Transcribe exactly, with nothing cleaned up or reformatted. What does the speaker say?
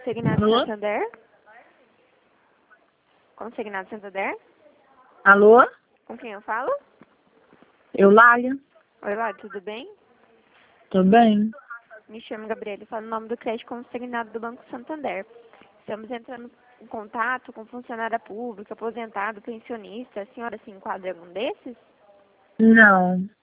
Consignado Alô? Santander? Consignado Santander? Alô? Com quem eu falo? Eulália? Oi, lá, tudo bem? Tô bem. Me chamo Gabriela e falo o nome do crédito consignado do Banco Santander. Estamos entrando em contato com funcionária pública, aposentado, pensionista. A senhora se enquadra em algum desses? Não.